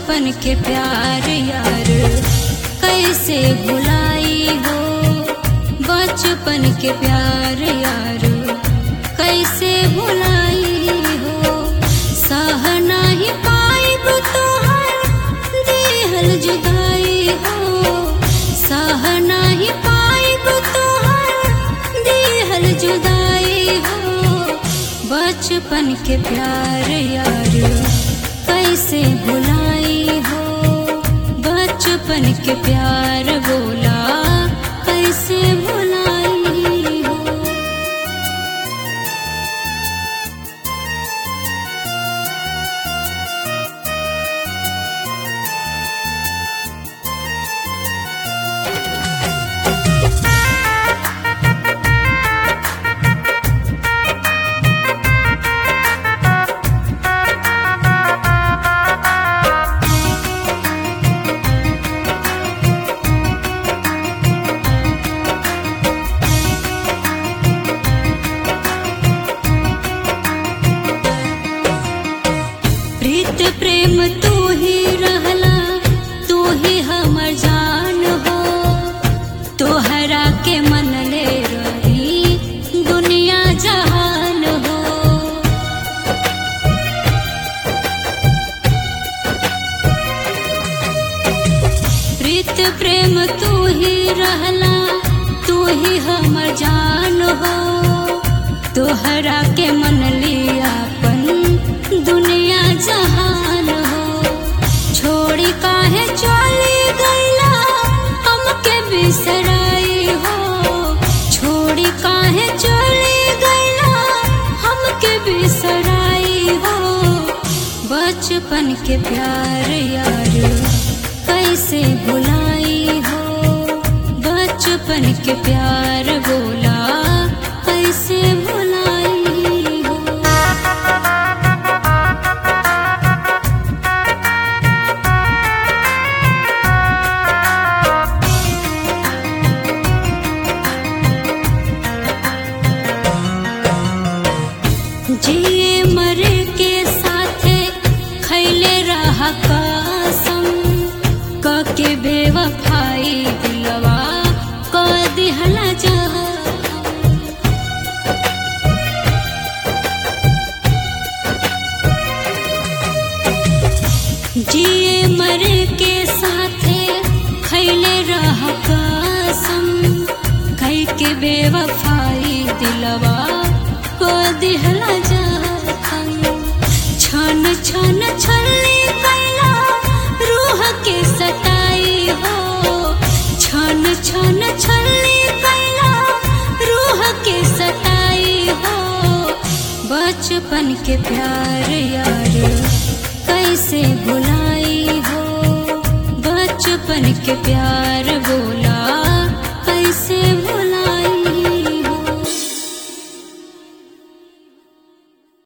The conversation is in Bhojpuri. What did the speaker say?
बचपन के प्यार यार कैसे भुलाई हो। बचपन के प्यार यार कैसे भुलाई हो। सह नाही पाइब तोहर दिहल जुदाई हो। सह नाही पाइब तोहर दिहल जुदाई हो। बचपन के प्यार यार कैसे भुलाई हो। बचपन के प्यार बोला कैसे भुलाई हो। प्रीत प्रेम तू ही रहला, तू ही हमर जान हो। तोहरा के मन ले रही दुनिया जहान हो। प्रीत प्रेम तू ही रहला, तू ही हमर जान हो। तोहरा के मन लिया अपन दुनिया जहान हो। छोड़ी काहे चली गईला हमके बिसराई हो। छोड़ी काहे चली गईला हमके बिसराई हो। बचपन के प्यार यार कैसे भुलाई हो। बचपन के प्यार बोला कैसे भुलाई हो। जिए मरे के साथे खैले रहा कसम। के बेवफाई दिलवा क दिहला जखम। जिए मरे के साथे खैले रहा कसम। के बेवफाई दिलवा को दिहला जखम। छन छन छली कैला रूह के सताई हो। छन छन छली कैला रूह के सताई हो। बचपन के प्यार यार कैसे भुलाई हो। बचपन के प्यार